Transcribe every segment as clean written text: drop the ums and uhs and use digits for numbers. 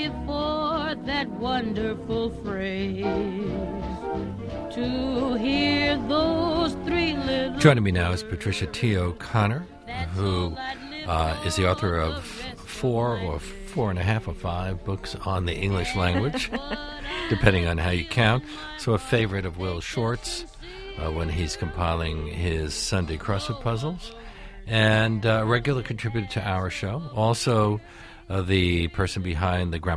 before that wonderful phrase. To hear those three little... Joining me now is Patricia T. O'Connor, who is the author of 4 or 4.5 or 5 books on the English language, depending on how you count. So a favorite of Will Short's when he's compiling his Sunday crossword puzzles, and a regular contributor to our show. Also the person behind the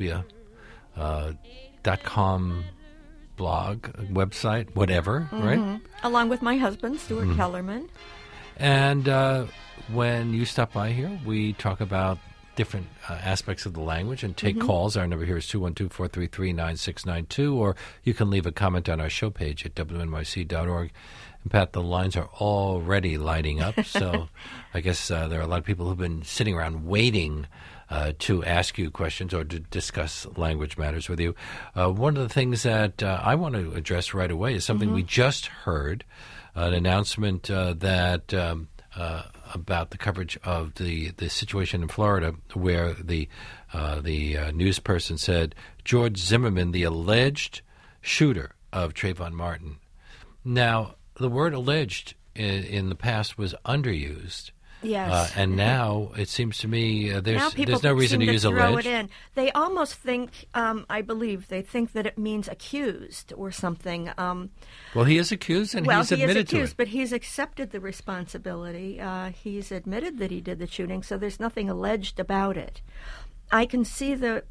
Grammophobia.com blog, website, whatever, right? Along with my husband, Stuart Kellerman. And when you stop by here, we talk about different aspects of the language and take calls. Our number here is 212-433-9692, or you can leave a comment on our show page at wnyc.org. And Pat, the lines are already lighting up, so I guess there are a lot of people who've been sitting around waiting to ask you questions or to discuss language matters with you. One of the things that I want to address right away is something we just heard, an announcement that about the coverage of the situation in Florida, where the news person said George Zimmerman, the alleged shooter of Trayvon Martin. Now, the word alleged in the past was underused. Yes. And now it seems to me there's no seem reason to use throw alleged. It in. They almost think, I believe, they think that it means accused or something. Well, he is accused, and he's admitted to it. But he's accepted the responsibility. He's admitted that he did the shooting, so there's nothing alleged about it. I can see the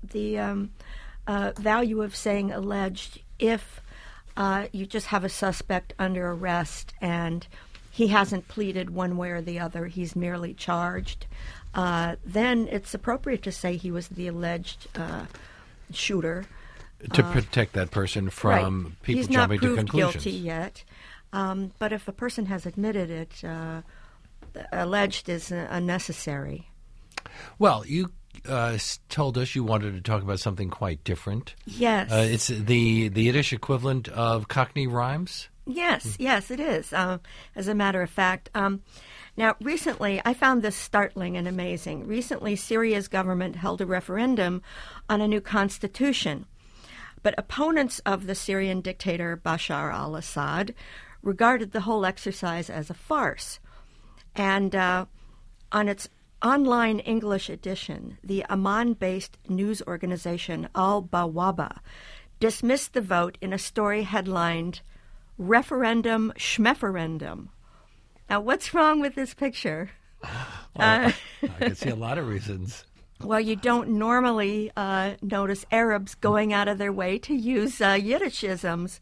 value of saying alleged if you just have a suspect under arrest and he hasn't pleaded one way or the other, he's merely charged, then it's appropriate to say he was the alleged shooter. To protect that person from people jumping to conclusions. He's not proved guilty yet, but if a person has admitted it, alleged is unnecessary. Well, you told us you wanted to talk about something quite different. Yes. It's the Yiddish equivalent of Cockney rhymes? Yes, it is, as a matter of fact. Now, recently, I found this startling and amazing. Recently, Syria's government held a referendum on a new constitution, but opponents of the Syrian dictator Bashar al-Assad regarded the whole exercise as a farce. And on its online English edition, the Amman-based news organization Al-Bawaba dismissed the vote in a story headlined Referendum Schmeferendum. Now, what's wrong with this picture? I can see a lot of reasons. Well, you don't normally notice Arabs going out of their way to use Yiddishisms.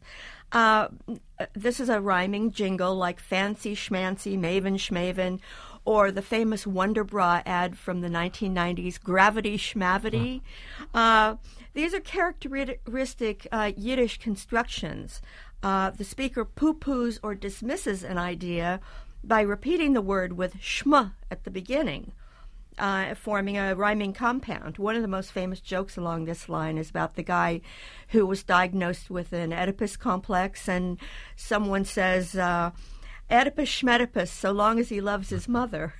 This is a rhyming jingle like Fancy Schmancy, Maven Schmaven, or the famous Wonder Bra ad from the 1990s, Gravity Schmavity. These are characteristic Yiddish constructions. The speaker poo-poos or dismisses an idea by repeating the word with shma at the beginning, forming a rhyming compound. One of the most famous jokes along this line is about the guy who was diagnosed with an Oedipus complex, and someone says, Oedipus Schmedipus, so long as he loves his mother.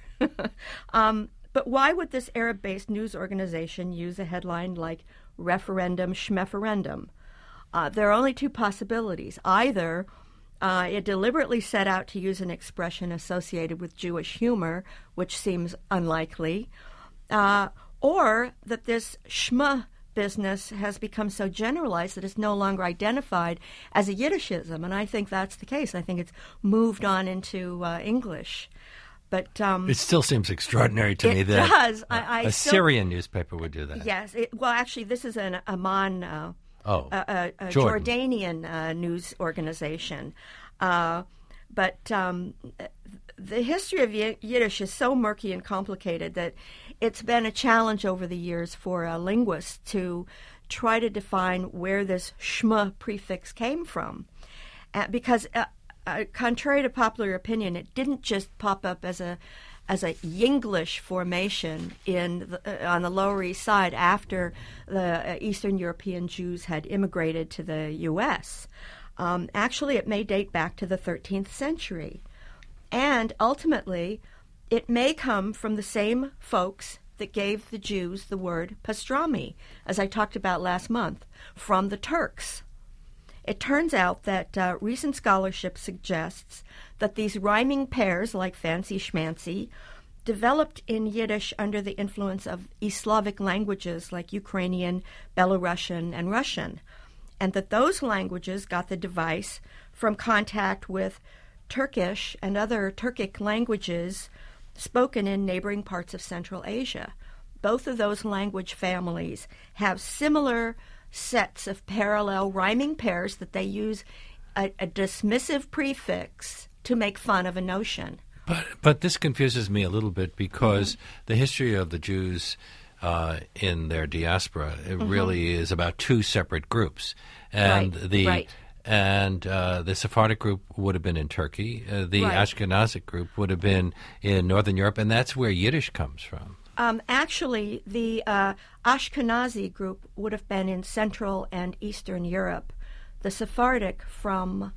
But why would this Arab-based news organization use a headline like Referendum Schmeferendum? There are only two possibilities. Either it deliberately set out to use an expression associated with Jewish humor, which seems unlikely, or that this shma business has become so generalized that it's no longer identified as a Yiddishism, and I think that's the case. I think it's moved on into English. But it still sees extraordinary to me that a Syrian newspaper would do that. Yes. Well, actually, this is an Amman a Jordanian news organization. But the history of Yiddish is so murky and complicated that it's been a challenge over the years for linguists to try to define where this shma prefix came from. Because contrary to popular opinion, it didn't just pop up as a Yinglish formation on the Lower East Side after the Eastern European Jews had immigrated to the U.S. Actually, it may date back to the 13th century. And ultimately, it may come from the same folks that gave the Jews the word pastrami, as I talked about last month, from the Turks. It turns out that recent scholarship suggests that these rhyming pairs, like fancy schmancy, developed in Yiddish under the influence of East Slavic languages like Ukrainian, Belarusian, and Russian, and that those languages got the device from contact with Turkish and other Turkic languages spoken in neighboring parts of Central Asia. Both of those language families have similar sets of parallel rhyming pairs that they use a dismissive prefix to make fun of a notion. But this confuses me a little bit because the history of the Jews in their diaspora really is about two separate groups, and the Sephardic group would have been in Turkey, the Ashkenazic group would have been in Northern Europe, and that's where Yiddish comes from. Actually, the Ashkenazi group would have been in Central and Eastern Europe. The Sephardic from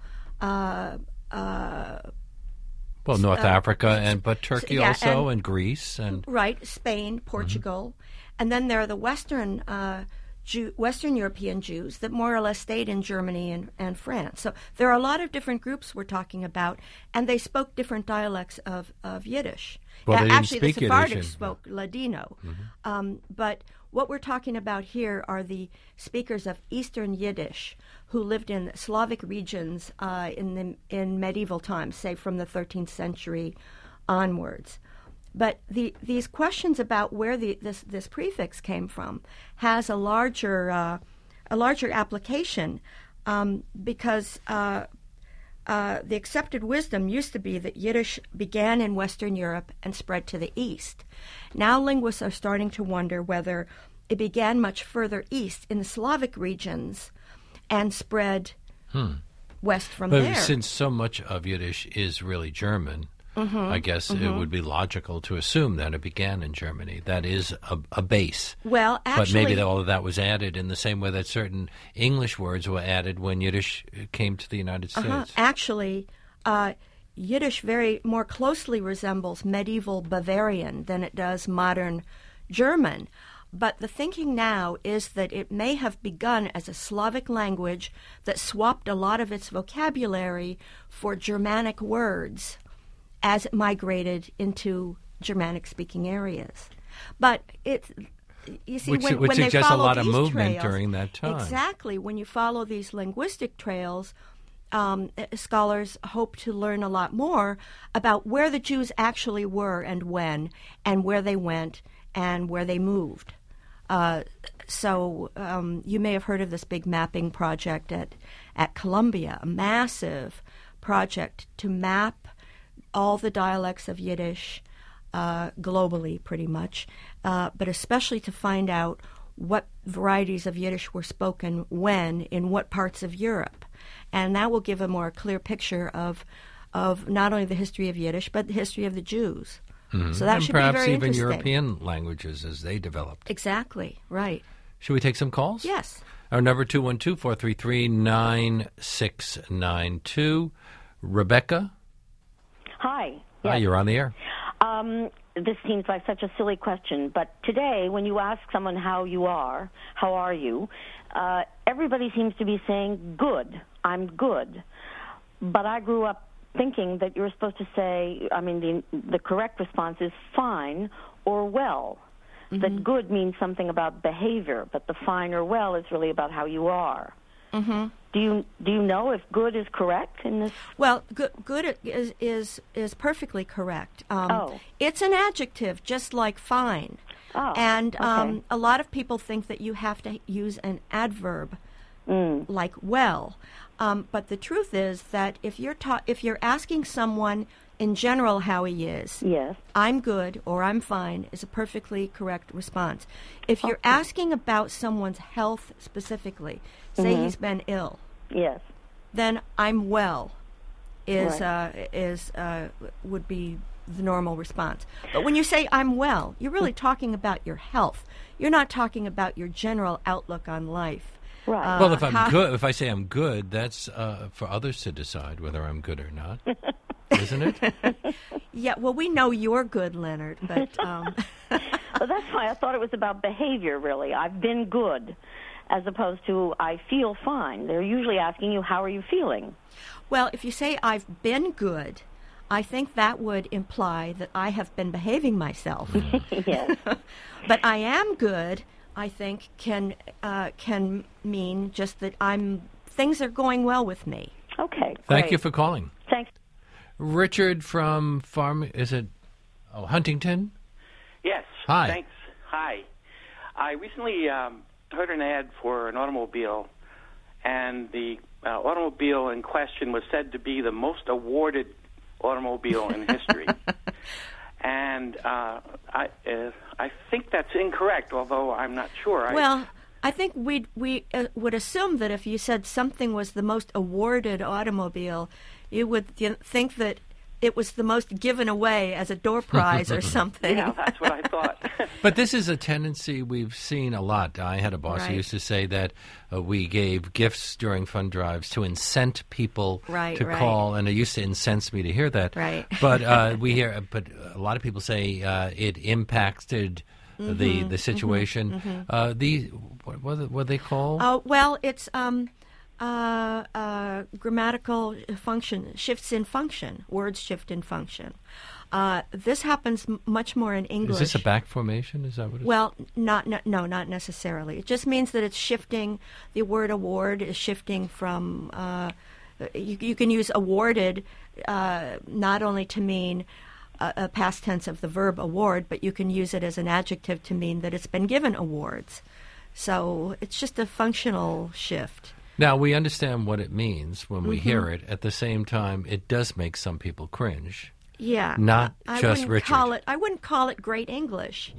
North Africa, but Turkey also, and Greece, and Spain, Portugal, and then there are the Western European Jews that more or less stayed in Germany and France. So there are a lot of different groups we're talking about, and they spoke different dialects of Yiddish. Well, they didn't actually, speak the Sephardic Yiddish spoke Ladino, but what we're talking about here are the speakers of Eastern Yiddish who lived in Slavic regions in medieval times, say from the 13th century onwards. But these questions about where this prefix came from has a larger application because the accepted wisdom used to be that Yiddish began in Western Europe and spread to the East. Now linguists are starting to wonder whether it began much further east in the Slavic regions and spread west from there. But since so much of Yiddish is really German, I guess it would be logical to assume that it began in Germany. That is a base. Well, actually, but maybe all of that was added in the same way that certain English words were added when Yiddish came to the United States. Actually, Yiddish very more closely resembles medieval Bavarian than it does modern German. But the thinking now is that it may have begun as a Slavic language that swapped a lot of its vocabulary for Germanic words as it migrated into Germanic-speaking areas. But you see, which when suggests they follow a lot of these movement trails, during that time. Exactly. When you follow these linguistic trails, scholars hope to learn a lot more about where the Jews actually were and when, and where they went and where they moved. So you may have heard of this big mapping project at Columbia, a massive project to map all the dialects of Yiddish globally, pretty much, but especially to find out what varieties of Yiddish were spoken when, in what parts of Europe. And that will give a more clear picture of not only the history of Yiddish, but the history of the Jews. So that and should be very perhaps even interesting. European languages as they developed. Exactly, right. Should we take some calls? Yes. Our number 212-433-9692. Rebecca? Hi. Hi, you're on the air. This seems like such a silly question, but today when you ask someone how are you, everybody seems to be saying, good, I'm good. But I grew up thinking that you're supposed to say, the correct response is fine or well. That good means something about behavior, but the fine or well is really about how you are. Do you know if good is correct in this? Well, good is perfectly correct. It's an adjective, just like fine. And okay. A lot of people think that you have to use an adverb, like well. But the truth is that if you're asking someone in general how he is, yes, I'm good or I'm fine is a perfectly correct response. If you're asking about someone's health specifically, say he's been ill, yes, then I'm well Right. Would be the normal response. But when you say I'm well, you're really talking about your health. You're not talking about your general outlook on life. Right. Well, if I say I'm good, that's for others to decide whether I'm good or not, isn't it? Yeah, well, we know you're good, Leonard, but... So that's why I thought it was about behavior, really. I've been good, as opposed to I feel fine. They're usually asking you, how are you feeling? Well, if you say I've been good, I think that would imply that I have been behaving myself. Yes. But I am good, I think, can mean just that things are going well with me. Okay, Thank great. you for calling. Thanks. Richard from Huntington? Yes. Hi. Thanks. Hi. I recently heard an ad for an automobile, and the automobile in question was said to be the most awarded automobile in history. And I think that's incorrect, although I'm not sure. Well, I think we would assume that if you said something was the most awarded automobile, you would think that it was the most given away as a door prize or something. Yeah, that's what I thought. But this is a tendency we've seen a lot. I had a boss who used to say that we gave gifts during fund drives to incent people to call, and it used to incense me to hear that. Right. But but a lot of people say it impacted the situation. What were they called? Well, it's grammatical function, shifts in function, words shift in function. This happens much more in English. Is this a back formation? Is that what it is? Well, not necessarily. It just means that it's shifting. The word award is shifting from, you can use awarded not only to mean a past tense of the verb award, but you can use it as an adjective to mean that it's been given awards. So it's just a functional shift. Now, we understand what it means when we hear it. At the same time, it does make some people cringe. Yeah. Not just Richard. I wouldn't call it great English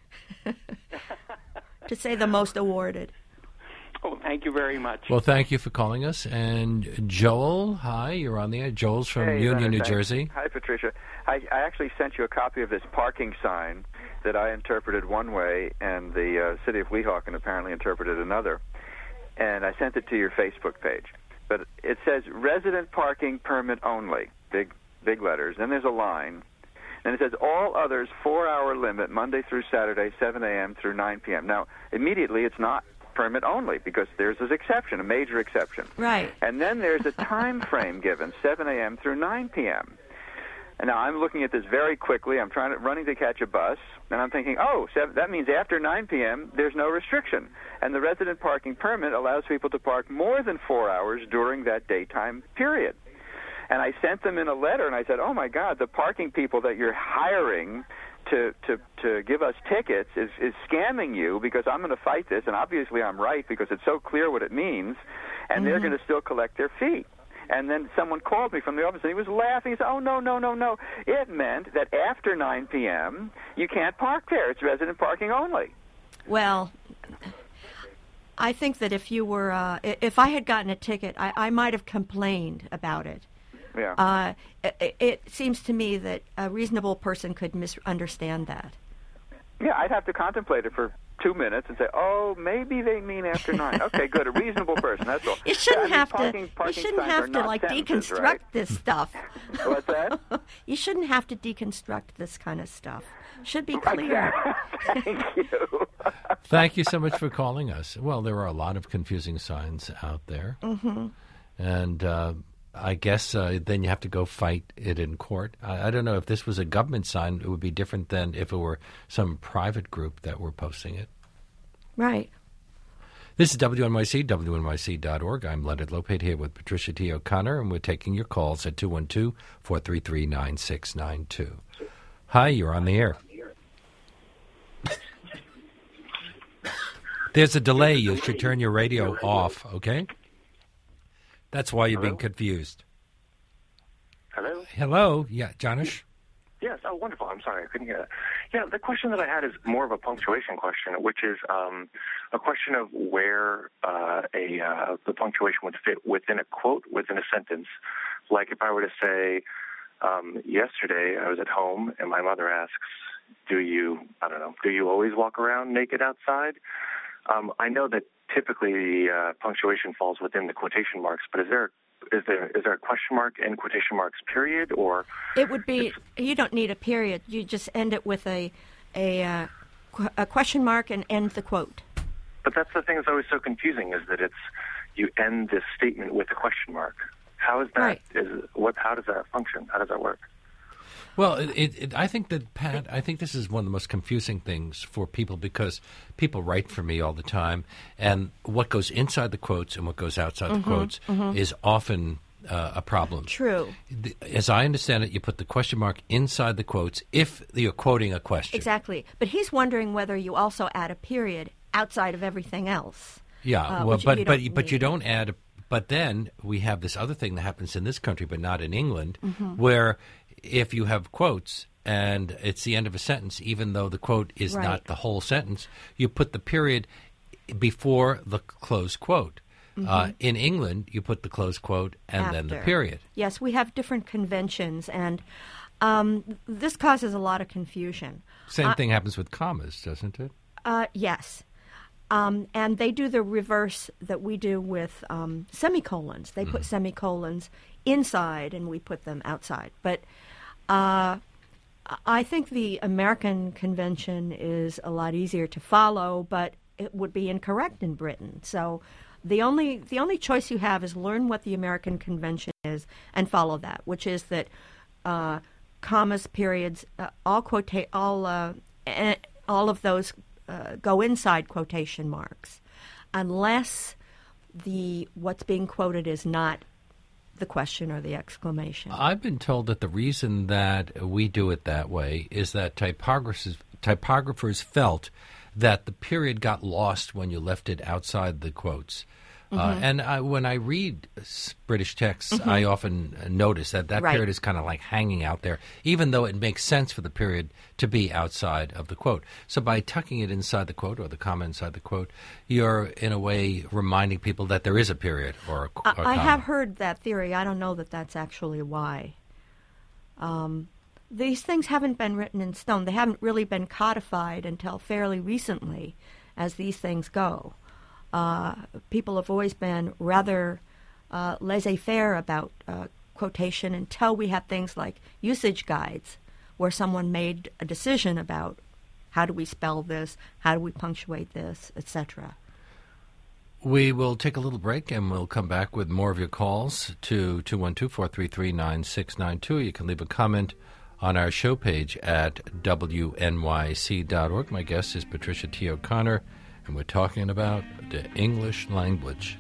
to say the most awarded. Oh, thank you very much. Well, thank you for calling us. And Joel, hi, you're on the air. Joel's from Union, New Jersey. Hi, Patricia. I actually sent you a copy of this parking sign that I interpreted one way, and the city of Weehawken apparently interpreted another. And I sent it to your Facebook page. But it says resident parking permit only, big letters. Then there's a line. And it says all others 4-hour limit, Monday through Saturday, 7 a.m. through 9 p.m. Now, immediately it's not permit only because there's this exception, a major exception. Right. And then there's a time frame given, 7 a.m. through 9 p.m. And now I'm looking at this very quickly. I'm running to catch a bus, and I'm thinking, that means after 9 p.m. there's no restriction. And the resident parking permit allows people to park more than 4 hours during that daytime period. And I sent them in a letter, and I said, oh, my God, the parking people that you're hiring to give us tickets is scamming you because I'm going to fight this, and obviously I'm right because it's so clear what it means, and they're going to still collect their fee. And then someone called me from the office, and he was laughing. He said, oh, no. It meant that after 9 p.m., you can't park there. It's resident parking only. Well, I think that if you were, if I had gotten a ticket, I might have complained about it. Yeah. It seems to me that a reasonable person could misunderstand that. Yeah, I'd have to contemplate it for 2 minutes and say, oh, maybe they mean after 9. Okay, good. A reasonable person, that's all. You shouldn't have to deconstruct this stuff. What's that? You shouldn't have to deconstruct this kind of stuff. Should be clear. Thank you. Thank you so much for calling us. Well, there are a lot of confusing signs out there. And I guess then you have to go fight it in court. I don't know if this was a government sign, it would be different than if it were some private group that were posting it. Right. This is WNYC, WNYC.org. I'm Leonard Lopate here with Patricia T. O'Connor, and we're taking your calls at 212-433-9692. Hi, you're on the air. There's a delay. You should turn your radio off, okay? That's why you're being confused. Hello? Hello. Yeah, Janish? Yes. Oh, wonderful. I'm sorry. I couldn't hear that. Yeah, the question that I had is more of a punctuation question, which is a question of where the punctuation would fit within a quote, within a sentence. Like if I were to say, yesterday I was at home and my mother asks, do you always walk around naked outside? I know that typically the punctuation falls within the quotation marks, but is there a question mark and quotation marks period, or it would be you don't need a period. You just end it with a a question mark and end the quote. But that's the thing that's always so confusing, is that you end this statement with a question mark. How is that? Right. How does that function? How does that work? Well, I think that, Pat, I think this is one of the most confusing things for people, because people write for me all the time, and what goes inside the quotes and what goes outside the quotes is often a problem. True. As I understand it, you put the question mark inside the quotes if you're quoting a question. Exactly. But he's wondering whether you also add a period outside of everything else. Yeah, but you don't add. But then we have this other thing that happens in this country, but not in England, where if you have quotes and it's the end of a sentence, even though the quote is not the whole sentence, you put the period before the close quote. In England, you put the close quote and then the period. Yes, we have different conventions, and this causes a lot of confusion. Same thing happens with commas, doesn't it? Yes. And they do the reverse that we do with semicolons. They put semicolons inside, and we put them outside. But I think the American convention is a lot easier to follow, but it would be incorrect in Britain. So the only choice you have is learn what the American convention is and follow that, which is that commas, periods, all of those go inside quotation marks, unless what's being quoted is not the question or the exclamation. I've been told that the reason that we do it that way is that typographers felt that the period got lost when you left it outside the quotes. And when I read British texts, I often notice that period is kind of like hanging out there, even though it makes sense for the period to be outside of the quote. So by tucking it inside the quote or the comma inside the quote, you're in a way reminding people that there is a period or a comma. I have heard that theory. I don't know that that's actually why. These things haven't been written in stone. They haven't really been codified until fairly recently, as these things go. People have always been rather laissez-faire about quotation until we had things like usage guides, where someone made a decision about how do we spell this, how do we punctuate this, etc. We will take a little break, and we'll come back with more of your calls to 212-433-9692. You can leave a comment on our show page at wnyc.org. My guest is Patricia T. O'Connor, and we're talking about the English language.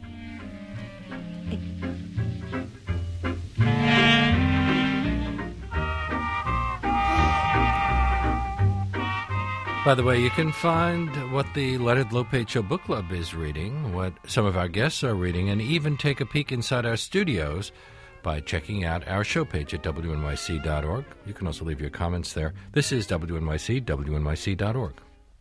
By the way, you can find what the Leonard Lopate Show Book Club is reading, what some of our guests are reading, and even take a peek inside our studios by checking out our show page at wnyc.org. You can also leave your comments there. This is WNYC, wnyc.org.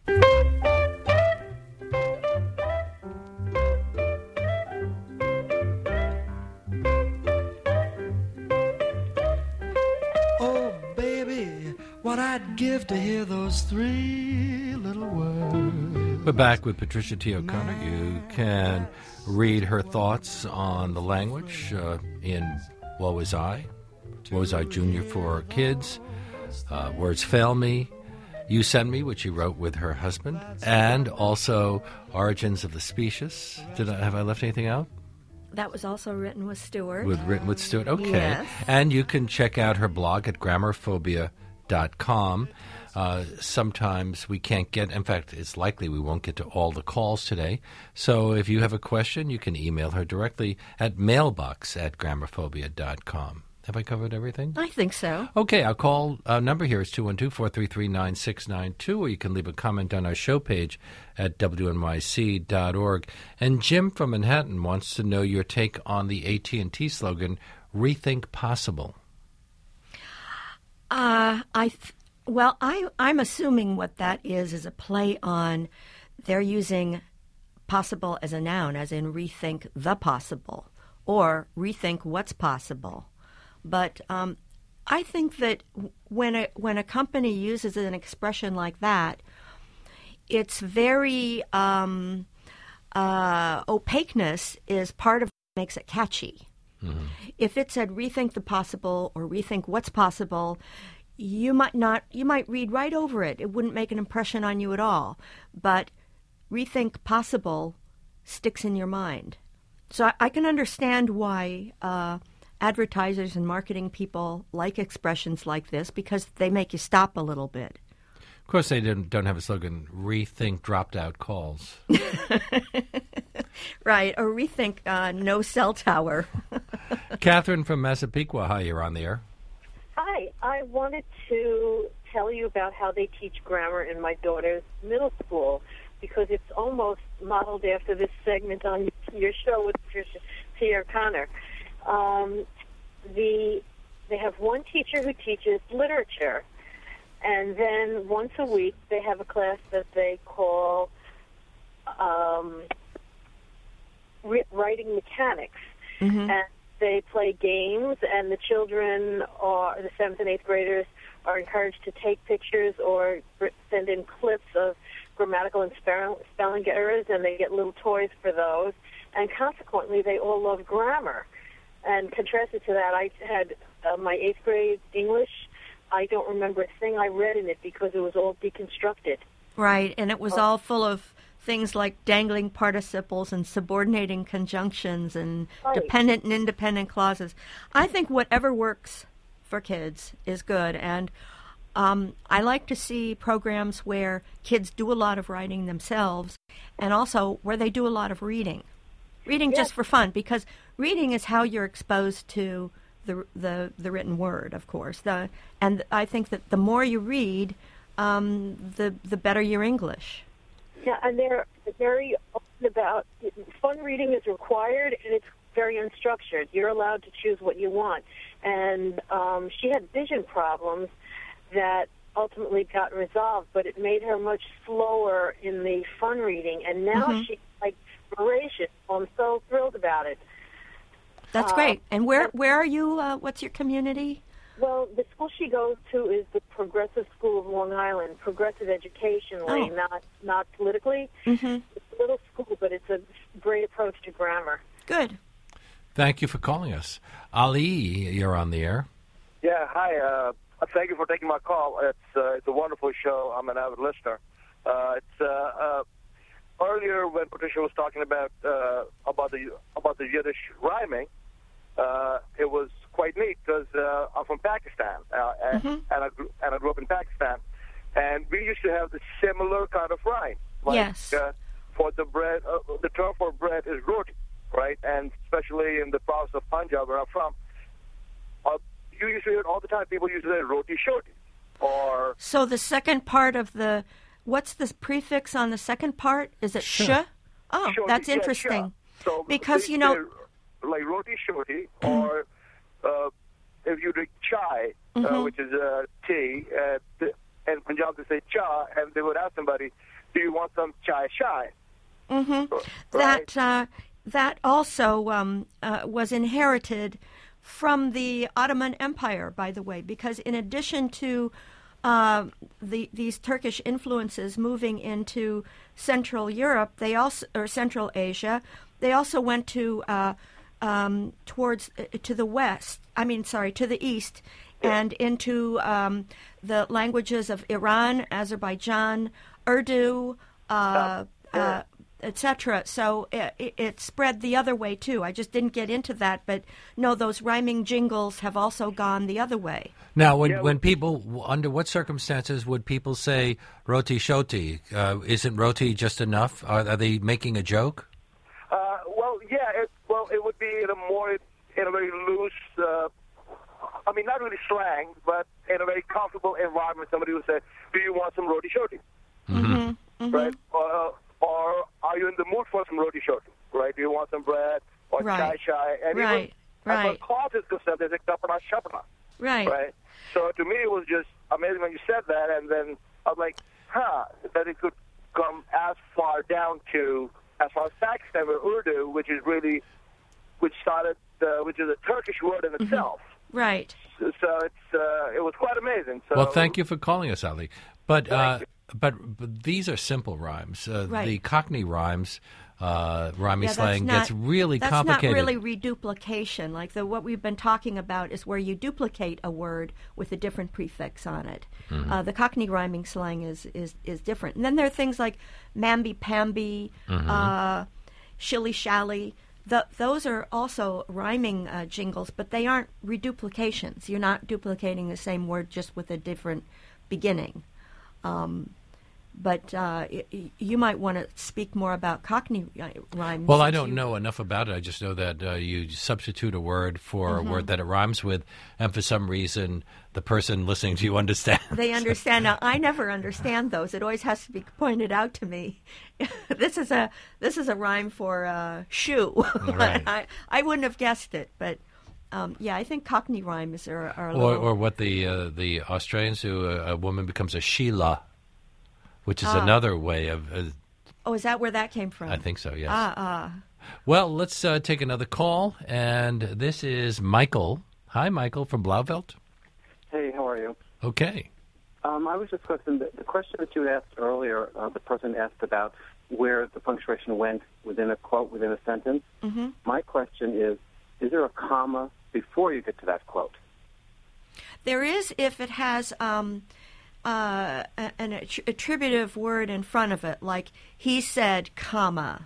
What I'd give to hear those three little words. We're back with Patricia T. O'Connor. You can read her thoughts on the language in Woe Is I Junior for Kids, Words Fail Me, You Send Me, which she wrote with her husband, and also Origins of the Specious. Have I left anything out? That was also written with Stuart. Written with Stuart, okay. Yes. And you can check out her blog at grammarphobia.com. Sometimes we can't get, in fact, it's likely we won't get to all the calls today. So if you have a question, you can email her directly at mailbox@grammarphobia.com. Have I covered everything? I think so. Okay, our call number here is 212-433-9692, or you can leave a comment on our show page at wnyc.org. And Jim from Manhattan wants to know your take on the AT&T slogan, Rethink Possible. I'm assuming what that is a play on they're using possible as a noun, as in rethink the possible or rethink what's possible. But I think that when a company uses an expression like that, it's very opaqueness is part of what makes it catchy. Mm-hmm. If it said rethink the possible or rethink what's possible, you might read right over it. It wouldn't make an impression on you at all. But rethink possible sticks in your mind. So I can understand why advertisers and marketing people like expressions like this, because they make you stop a little bit. Of course, they don't have a slogan, rethink dropped-out calls. Right, or rethink no cell tower. Catherine from Massapequa, hi, you're on the air. Hi, I wanted to tell you about how they teach grammar in my daughter's middle school, because it's almost modeled after this segment on your show with Pierre Connor. They have one teacher who teaches literature, and then once a week they have a class that they call writing mechanics. Mm-hmm. And they play games, and the children, the 7th and 8th graders, are encouraged to take pictures or send in clips of grammatical and spelling errors, and they get little toys for those. And consequently, they all love grammar. And contrasted to that, I had my 8th grade English. I don't remember a thing I read in it because it was all deconstructed. Right, and it was all full of things like dangling participles and subordinating conjunctions and dependent and independent clauses. I think whatever works for kids is good, and I like to see programs where kids do a lot of writing themselves, and also where they do a lot of reading. Reading just for fun, because reading is how you're exposed to the written word, of course. And I think that the more you read, the better your English. Yeah, and they're very open about fun reading is required, and it's very unstructured. You're allowed to choose what you want. And she had vision problems that ultimately got resolved, but it made her much slower in the fun reading, and now she's like voracious. I'm so thrilled about it. That's great. And where are you? What's your community? Well, the school she goes to is the Progressive School of Long Island, progressive educationally, not politically. Mm-hmm. It's a little school, but it's a great approach to grammar. Good. Thank you for calling us. Ali, you're on the air. Yeah, hi. Thank you for taking my call. It's a wonderful show. I'm an avid listener. Earlier when Patricia was talking about the Yiddish rhyming, it was quite neat because I'm from Pakistan and I grew up in Pakistan, and we used to have the similar kind of rhyme. Like, yes. For the bread, the term for bread is roti, right? And especially in the province of Punjab, where I'm from, you used to hear it all the time. People used to say roti shoti, or so the second part of the. What's the prefix on the second part? Is it sh? Oh, shorty, that's interesting. Yeah, so because, like roti shorty, or if you drink chai, which is tea, and Punjab they say cha, and they would ask somebody, do you want some chai shai? Mm-hmm. Right? That also was inherited from the Ottoman Empire, by the way, because in addition to these Turkish influences moving into Central Europe, or Central Asia, they also went to to the west. To the east, and into the languages of Iran, Azerbaijan, Urdu, etc. So it spread the other way too. I just didn't get into that, but no, those rhyming jingles have also gone the other way. Now, when people, under what circumstances would people say roti shoti? Isn't roti just enough? Are they making a joke? It would be in a very loose, not really slang, but in a very comfortable environment. Somebody would say, "Do you want some roti shoti?" Mm-hmm. Mm-hmm. Right? Or are you in the mood for some roti shoti? Right? Do you want some bread or chai shai? And right. As far as cloth is concerned, there's a kapana shapana. Right. So to me, it was just amazing when you said that, and then I was like, that it could come as far down to as far as Pakistan or Urdu, which is a Turkish word in itself. Right. So it was quite amazing. So, well, thank you for calling us, Ali. But these are simple rhymes. Right. The Cockney rhymes rhyming slang gets really that's complicated. That's not really reduplication. Like what we've been talking about is where you duplicate a word with a different prefix on it. Mm-hmm. The Cockney rhyming slang is different. And then there are things like mamby-pamby, shilly-shally. Those are also rhyming jingles, but they aren't reduplications. You're not duplicating the same word just with a different beginning. But you might want to speak more about Cockney rhymes. Well, I don't know enough about it. I just know that you substitute a word for a word that it rhymes with, and for some reason, the person listening to you understands. They understand. Now, I never understand those. It always has to be pointed out to me. This is a rhyme for shoe. Right. I wouldn't have guessed it, but. I think Cockney rhymes are a little... Or what the Australians do, a woman becomes a Sheila, which is another way of... is that where that came from? I think so, yes. Well, let's take another call, and this is Michael. Hi, Michael from Blauvelt. Hey, how are you? Okay. I was just questioning the question that you asked earlier. The person asked about where the punctuation went within a quote, within a sentence. Mm-hmm. My question is there a comma before you get to that quote? There is if it has an attributive word in front of it, like he said, comma.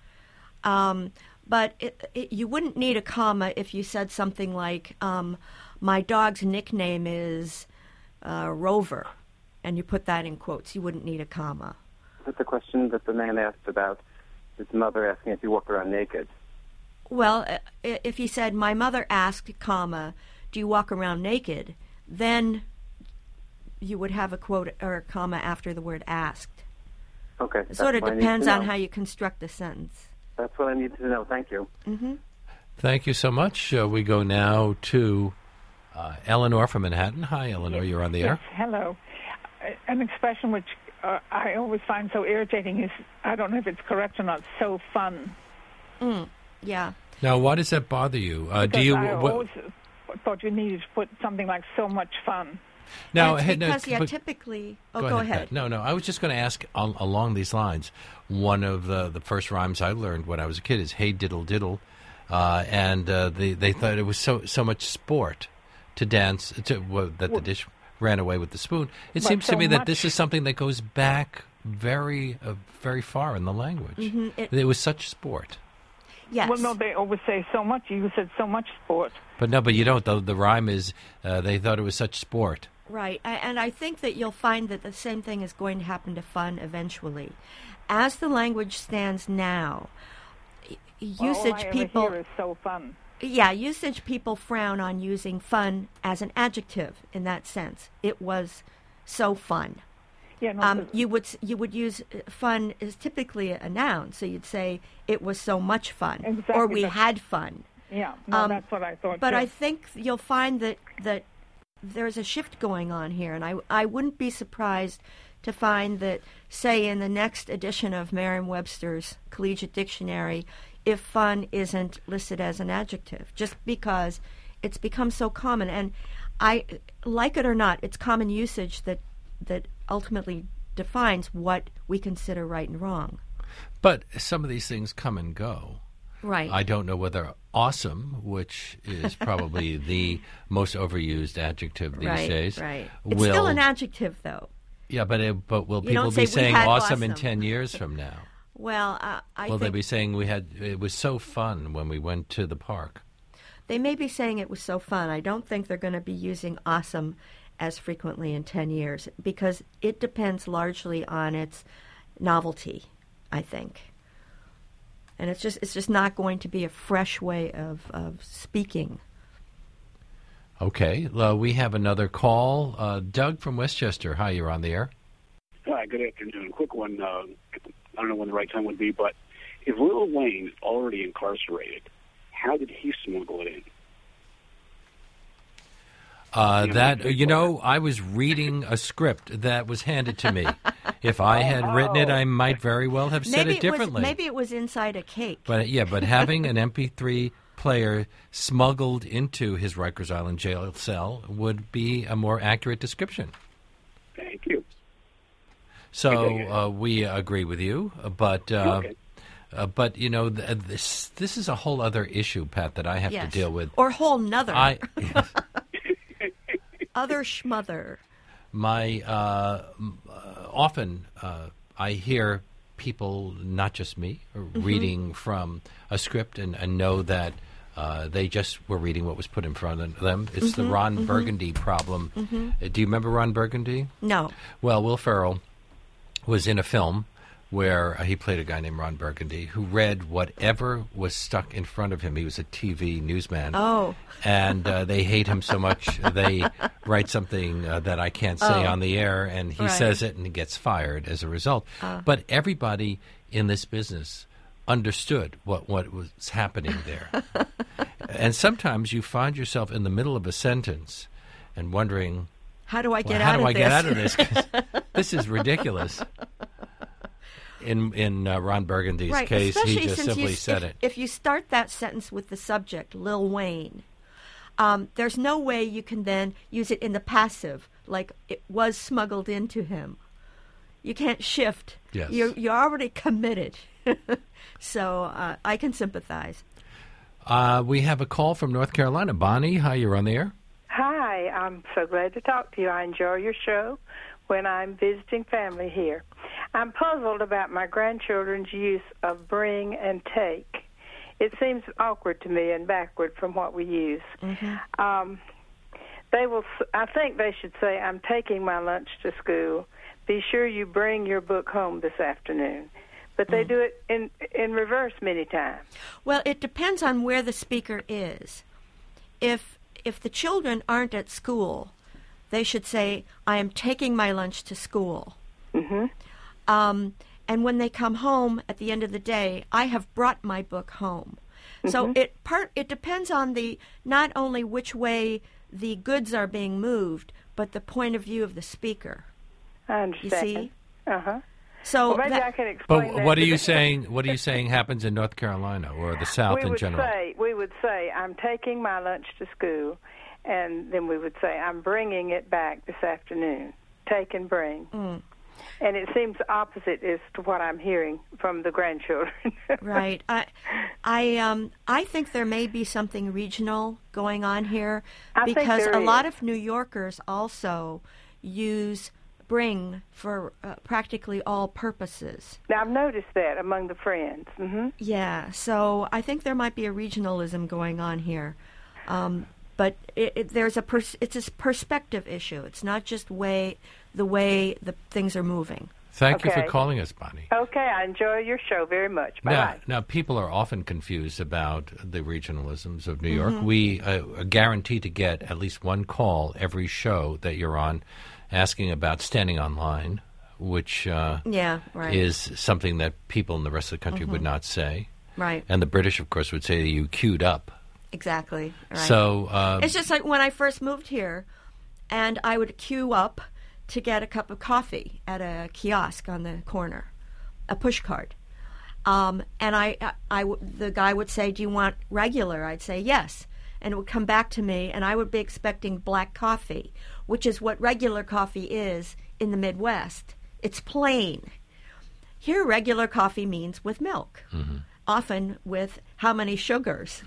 But you wouldn't need a comma if you said something like, my dog's nickname is Rover, and you put that in quotes. You wouldn't need a comma. That's the question that the man asked about his mother asking if you walk around naked. Well, if he said, my mother asked, comma, do you walk around naked, then you would have a quote or a comma after the word asked. Okay. It sort of depends on how you construct the sentence. That's what I need to know. Thank you. Mm-hmm. Thank you so much. We go now to Eleanor from Manhattan. Hi, Eleanor. You're on the air. Yes, hello. An expression which I always find so irritating is, I don't know if it's correct or not, so fun. Yeah. Now, why does that bother you? I always thought you needed to put something like so much fun. Now, typically... go ahead. No, I was just going to ask along these lines. One of the first rhymes I learned when I was a kid is "Hey diddle diddle," and they thought it was so much sport to dance that the dish ran away with the spoon. It seems to me that this is something that goes back very far in the language. Mm-hmm. It was such sport. Yes. Well, no, they always say so much. You said so much sport. But you don't. The rhyme is they thought it was such sport. Right. And I think that you'll find that the same thing is going to happen to fun eventually. As the language stands now, usage people... All I ever hear is so fun. Yeah, usage people frown on using fun as an adjective in that sense. It was so fun. Yeah, no, you would use fun as typically a noun, so you'd say it was so much fun, exactly, or we had fun. Yeah, no, that's what I thought. But too. I think you'll find that there's a shift going on here, and I wouldn't be surprised to find that, say, in the next edition of Merriam-Webster's Collegiate Dictionary, if fun isn't listed as an adjective, just because it's become so common. And I, like it or not, it's common usage that ultimately defines what we consider right and wrong. But some of these things come and go. Right. I don't know whether awesome, which is probably the most overused adjuective these days. Right. It's still an adjective, though. Yeah, but will people be saying awesome in 10 years from now? Well, will they be saying it was so fun when we went to the park? They may be saying it was so fun. I don't think they're going to be using awesome as frequently in 10 years because it depends largely on its novelty, I think. And it's just not going to be a fresh way of speaking. Okay. We have another call. Doug from Westchester. Hi, you're on the air. Hi, good afternoon. Quick one. I don't know when the right time would be, but if Lil Wayne is already incarcerated, how did he smuggle it in? I was reading a script that was handed to me. If I had written it, I might very well have said it differently. Maybe it was inside a cake. But having an MP3 player smuggled into his Rikers Island jail cell would be a more accurate description. Thank you. So we agree with you, but okay. But, you know, this is a whole other issue, Pat, that I have to deal with. Or whole nother. Other schmother. Often I hear people, not just me, reading from a script and know that they just were reading what was put in front of them. It's the Ron Burgundy problem. Do you remember Ron Burgundy? No. Well, Will Ferrell was in a film where he played a guy named Ron Burgundy who read whatever was stuck in front of him. He was a TV newsman. Oh. And they hate him so much, they write something that I can't say on the air, and he says it, and he gets fired as a result. But everybody in this business understood what was happening there. And sometimes you find yourself in the middle of a sentence and wondering, how do I get out of this? 'Cause this is ridiculous. In Ron Burgundy's case, he just simply said it. If you start that sentence with the subject, Lil Wayne, there's no way you can then use it in the passive, like it was smuggled into him. You can't shift. Yes. You're already committed. So I can sympathize. We have a call from North Carolina. Bonnie, hi, you're on the air. Hi, I'm so glad to talk to you. I enjoy your show when I'm visiting family here. I'm puzzled about my grandchildren's use of bring and take. It seems awkward to me and backward from what we use. They will. I think they should say, "I'm taking my lunch to school. Be sure you bring your book home this afternoon." But they do it in reverse many times. Well, it depends on where the speaker is. If the children aren't at school, they should say, "I am taking my lunch to school." And when they come home at the end of the day, "I have brought my book home." So it depends on not only which way the goods are being moved, but the point of view of the speaker. I understand. You see? So well, maybe I can explain. But what are you saying? What are you saying happens in North Carolina or the South in general? We would say, "I'm taking my lunch to school," and then we would say, "I'm bringing it back this afternoon." Take and bring. And it seems opposite as to what I'm hearing from the grandchildren. Right. I think there may be something regional going on here because a lot of New Yorkers also use bring for practically all purposes. Now, I've noticed that among the friends. Yeah, so I think there might be a regionalism going on here. But it's a perspective issue. It's not just the way the things are moving. Thank you for calling us, Bonnie. Okay, I enjoy your show very much. Bye-bye. Now, people are often confused about the regionalisms of New York. We are guaranteed to get at least one call every show that you're on asking about standing on line, which is something that people in the rest of the country would not say. Right. And the British, of course, would say you queued up. Exactly. Right. So it's just like when I first moved here, and I would queue up to get a cup of coffee at a kiosk on the corner, a push cart. And the guy would say, "Do you want regular?" I'd say yes. And it would come back to me, and I would be expecting black coffee, which is what regular coffee is in the Midwest. It's plain. Here, regular coffee means with milk, often with how many sugars.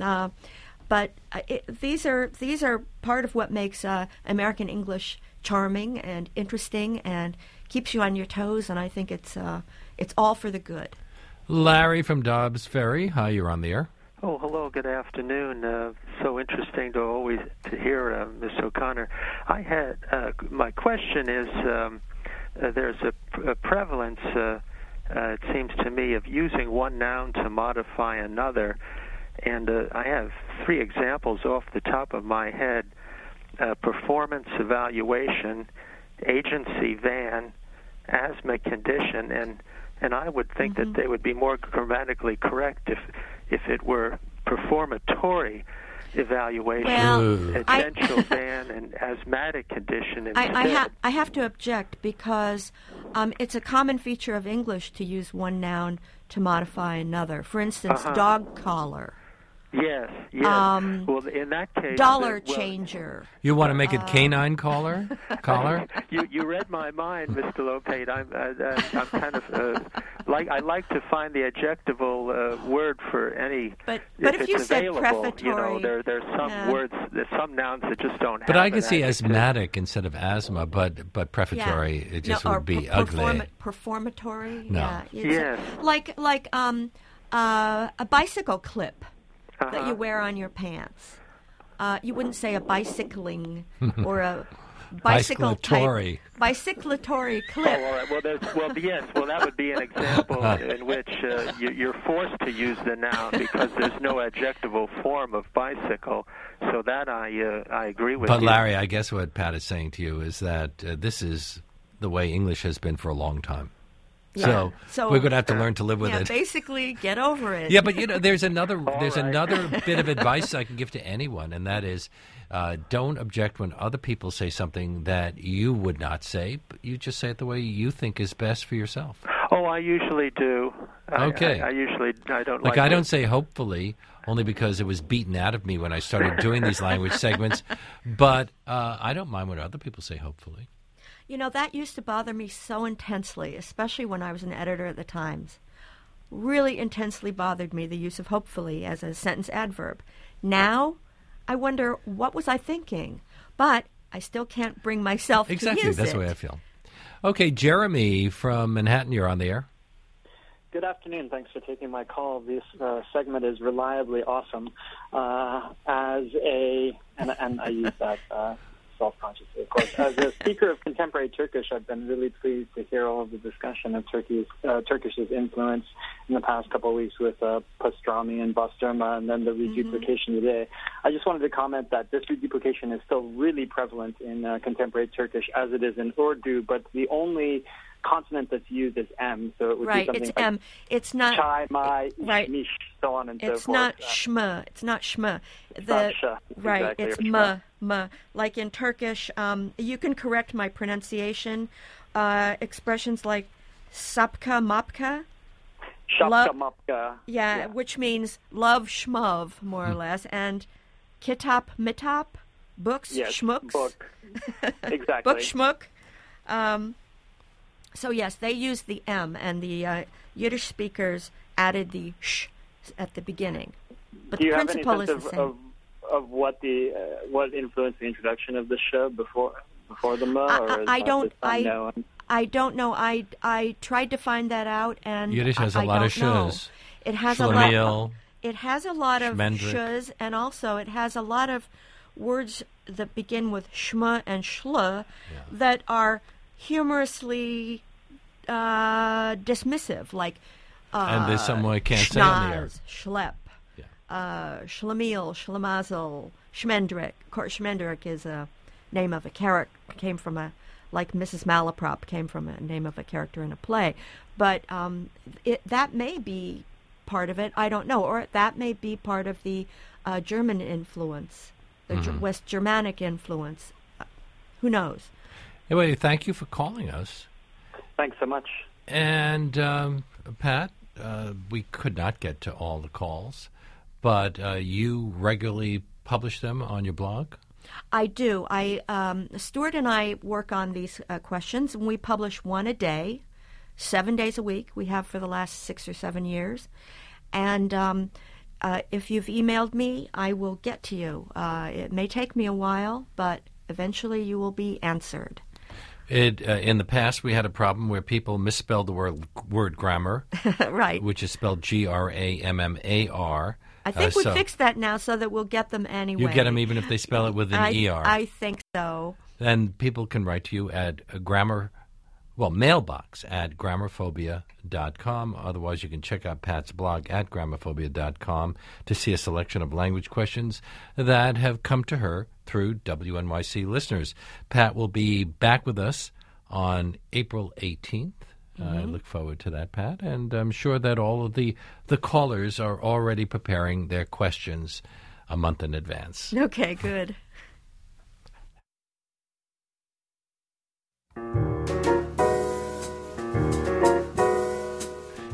But these are part of what makes American English charming and interesting and keeps you on your toes, and I think it's all for the good. Larry from Dobbs Ferry, hi, you're on the air. Oh, hello, good afternoon. So interesting to hear Ms. O'Connor. I had my question is there's a prevalence, it seems to me, of using one noun to modify another, and I have 3 examples off the top of my head. Performance evaluation, agency van, asthma condition, and I would think that they would be more grammatically correct if it were performatory evaluation, essential van, and asthmatic condition instead. I have to object because it's a common feature of English to use one noun to modify another. For instance, dog collar. Yes. Well, in that case, dollar changer. You want to make it canine caller? You read my mind, Mr. Lopate. I'm kind of I like to find the adjectival word for any. But if you it's said available, prefatory, there's some words, there's some nouns that just don't. But have I could an see adjective. asthmatic instead of asthma, but prefatory it just would be ugly. Performatory. No. Yeah. Like a bicycle clip that you wear on your pants. You wouldn't say a bicycling or a bicycle type. Bicyclatory clip. Oh, all right. Yes. Well, that would be an example in which you're forced to use the noun because there's no adjectival form of bicycle. So that I agree with you. But Larry, I guess what Pat is saying to you is that this is the way English has been for a long time. Yeah. So we're going to have to learn to live with it. Basically, get over it. Yeah, but there's another bit of advice I can give to anyone, and that is, don't object when other people say something that you would not say. But you just say it the way you think is best for yourself. Oh, I usually do. Okay. I don't like. I don't say hopefully only because it was beaten out of me when I started doing these language segments. But I don't mind when other people say hopefully. You know, that used to bother me so intensely, especially when I was an editor at the Times. Really intensely bothered me, the use of hopefully as a sentence adverb. Now, I wonder, what was I thinking? But I still can't bring myself to use it. Exactly, that's the way I feel. Okay, Jeremy from Manhattan, you're on the air. Good afternoon. Thanks for taking my call. This segment is reliably awesome. And I use that self-consciously, of course. As a speaker of contemporary Turkish, I've been really pleased to hear all of the discussion of Turkish's influence in the past couple of weeks with pastrami and bastırma and then the reduplication today. I just wanted to comment that this reduplication is still really prevalent in contemporary Turkish as it is in Urdu, but the only consonant that's used is M, so it would be something it's like M. It's not chai, mai, mish, so on and so forth. It's not shma. It's not shma. It's not sh. Right. Exactly, it's or ma. Like in Turkish, you can correct my pronunciation. Expressions like sapka mapka. Shapka mapka. Yeah, which means love shmov, more or less, and kitap mitap, books, shmooks. Book. Exactly. Book shmook. So, yes, they used the M, and the Yiddish speakers added the sh at the beginning. But Do you the have any principle sense is the same. of what influenced the introduction of the sh before the ma? Or I don't know. I tried to find that out, and Yiddish has a lot of sh's. It has Shlemiel, It has a lot of Shmendrik. sh's, and also it has a lot of words that begin with shma and shla that are humorously dismissive, like and there's some I can't say on the air. Schlep, Schlemiel, Schlemazel, Schmendrick. Of course, Schmendrick is a name of a character, came from like Mrs. Malaprop came from a name of a character in a play. But that may be part of it, I don't know, or that may be part of the German influence, the West Germanic influence. Who knows? Anyway, thank you for calling us. Thanks so much. And Pat, we could not get to all the calls, but you regularly publish them on your blog? I do. Stuart and I work on these questions, and we publish one a day, 7 days a week. We have for the last 6 or 7 years. And if you've emailed me, I will get to you. It may take me a while, but eventually you will be answered. In the past, we had a problem where people misspelled the word grammar, right, which is spelled Grammar. I think we fixed that now so that we'll get them anyway. You get them even if they spell it with an ER. I think so. Then people can write to you at mailbox at grammarphobia.com. Otherwise, you can check out Pat's blog at grammarphobia.com to see a selection of language questions that have come to her through WNYC listeners. Pat will be back with us on April 18th. I look forward to that, Pat, and I'm sure that all of the callers are already preparing their questions a month in advance. Okay, good.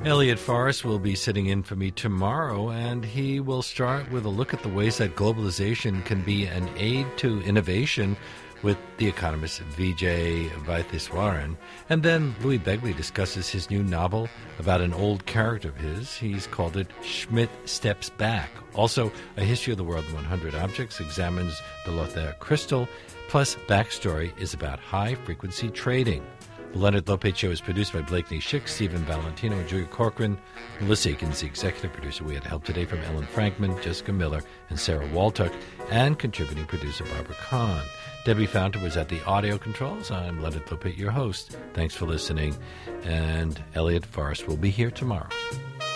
Elliot Forrest will be sitting in for me tomorrow, and he will start with a look at the ways that globalization can be an aid to innovation with the economist Vijay Vaitheswaran. And then Louis Begley discusses his new novel about an old character of his. He's called it Schmidt Steps Back. Also, A History of the World in 100 Objects examines the Lothair crystal, plus Backstory is about high-frequency trading. The Leonard Lopez Show is produced by Blakeney Schick, Stephen Valentino, and Julia Corcoran. Melissa Aikens, the executive producer. We had help today from Ellen Frankman, Jessica Miller, and Sarah Waltuck, and contributing producer Barbara Kahn. Debbie Fountain was at the audio controls. I'm Leonard Lopez, your host. Thanks for listening, and Elliot Forrest will be here tomorrow.